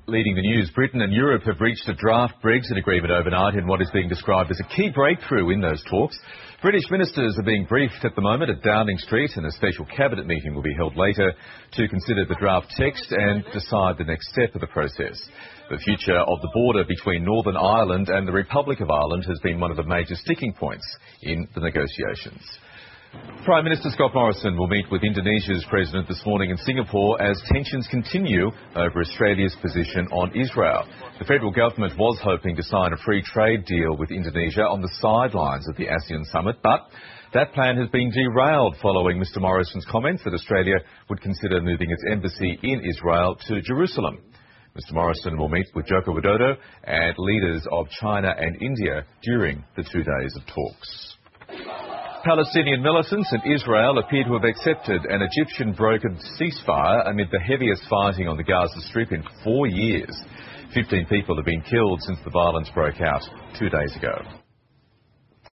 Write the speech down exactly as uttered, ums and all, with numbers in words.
Leading the news, Britain and Europe have reached a draft Brexit agreement overnight in what is being described as a key breakthrough in those talks. British ministers are being briefed at the moment at Downing Street, and a special cabinet meeting will be held later to consider the draft text and decide the next step of the process. The future of the border between Northern Ireland and the Republic of Ireland has been one of the major sticking points in the negotiations. Prime Minister Scott Morrison will meet with Indonesia's president this morning in Singapore as tensions continue over Australia's position on Israel. The federal government was hoping to sign a free trade deal with Indonesia on the sidelines of the ASEAN summit, but that plan has been derailed following Mr Morrison's comments that Australia would consider moving its embassy in Israel to Jerusalem. Mr Morrison will meet with Joko Widodo and leaders of China and India during the two days of talks. Palestinian militants and Israel appear to have accepted an Egyptian-brokered ceasefire amid the heaviest fighting on the Gaza Strip in four years. Fifteen people have been killed since the violence broke out two days ago.